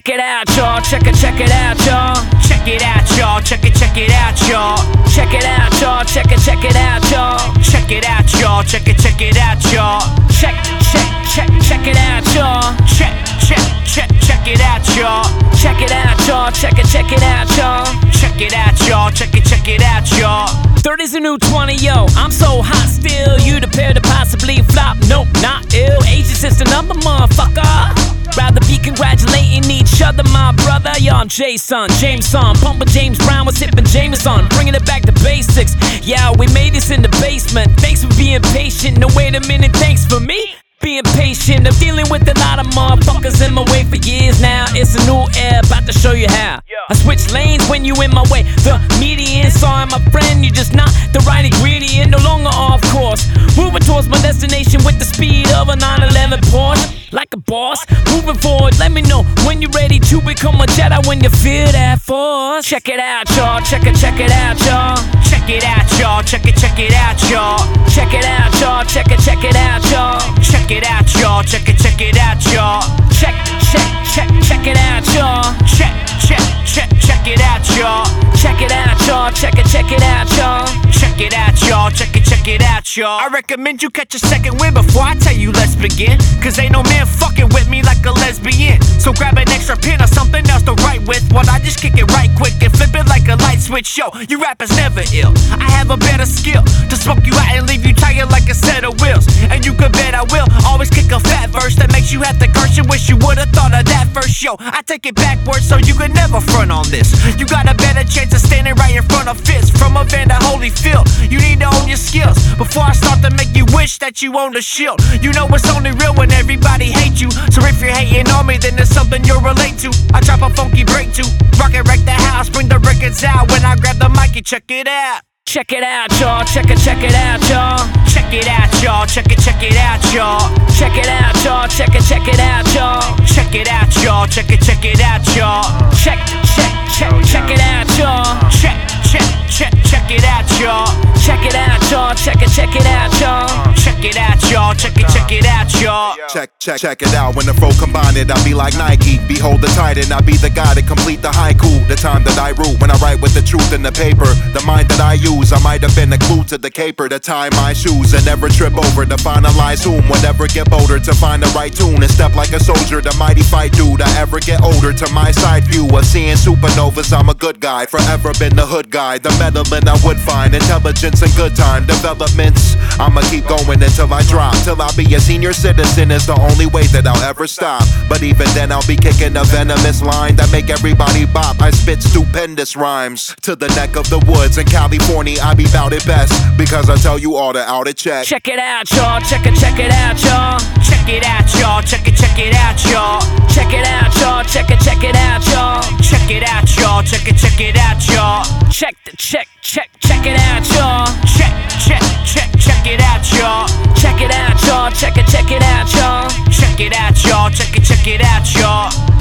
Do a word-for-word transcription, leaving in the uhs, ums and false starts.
Check it out, y'all. Check it, check it out, y'all. Check it out, y'all. Check it, check it out, y'all. Check it out, y'all. Check it, check it out, y'all. Check it out, y'all. Check it, check it out, y'all. Check, check, check, check it out, y'all. Check, check, check, check it out, y'all. Check it out, y'all. Check it, check it out, y'all. Check it out, y'all. Check it, check it out, y'all. thirty's a new twenty, yo. I'm so hot still. You the pair to possibly flop. Nope, not ill. Age is just a number, motherfucker. Rather be congratulating each other, my brother. Yo, I'm Jason, Jameson, pumping James Brown, was sipping Jameson, bringing it back to basics. Yeah, we made this in the basement. Thanks for being patient. No, wait a minute, thanks for me being patient. I'm dealing with a lot of motherfuckers in my way for years now. It's a new era, about to show you how. I switch lanes when you in my way. The median, sorry my friend, you just not the right ingredient. No longer off course, moving towards my destination with the speed of a nine eleven Porsche. Like a boss, moving forward, let me know when you're ready to become a Jedi, when you feel that force. Check it out, y'all, check it, check it out, y'all. Check it out, y'all, check it, check it out, y'all. Check it out, y'all, check it, check it out, y'all. Check it out, y'all, check it, check it out, y'all. Check, check, check, check it out, y'all. Check, check, check, check it out, y'all. Check it out, y'all, check it, check it out, y'all. Check it out, y'all, check it, check it out, y'all. I recommend you catch a second win before I tell you let's begin. Cause ain't no man fucking with me like a lesbian. So grab an extra pin or something else to write with, while I just kick it right quick and flip it like a light switch. Yo, you rappers never ill. I have a better skill to smoke you out and leave you tired like a set of wheels. And you can bet I will always kick a fat verse that makes you have to curse. You wish you would've thought of that first. Yo, I take it backwards so you could never front on this. You got a better chance of standing right in front of fists from a van to Holyfield. You need to own your skills before I start to make you wish that you owned a shield. You know it's only real when everybody hates you. So if you're hating on me, then there's something you'll relate to. I drop a funky break too, rock it, wreck the house, bring the records out. When I grab the mic, you check it out. Check it out, y'all. Check it, check it out, y'all. Check it out, y'all. Check it, check it out, y'all. Check it out, y'all. Check it, check it out, y'all. Check it out, y'all. Check it, check it out, y'all. Check, check, check, check it out, y'all. Check, check, check, check it out, y'all. Check it out, y'all. Check it, check it out, y'all. Check it out, y'all. Check it, check it out, y'all. Check, check, check it out. When the flow combine it, I'll be like Nike. Behold the titan, I'll be the guy to complete the haiku. The time that I root when I write with the truth in the paper. The mind that I use, I might have been a clue to the caper to tie my shoes and never trip over to finalize whom would ever get bolder to find the right tune and step like a soldier. The mighty fight dude, I ever get older to my side view of seeing supernovas. I'm a good guy, forever been the hood guy. The meddling I would find, intelligence and good time developments. I'ma keep going until I drop, till I be a senior citizen is the only way that I'll ever stop. But even then I'll be kicking a venomous line that make everybody bop. I spit stupendous rhymes to the neck of the woods in California. I be bout it best because I tell you all to out it check. Check it out, y'all. Check it, check it out, y'all. Check it out, y'all. Check it, check it out, y'all. Check it out, y'all. Check it, check it out, y'all. Check it out, y'all. Check it, check it out, y'all. Check the check, check, check it out, y'all. Check, check, check, check it out, y'all. Check it out, y'all. Check it, check it out, y'all. Check it out, y'all. Check it, check it out, y'all.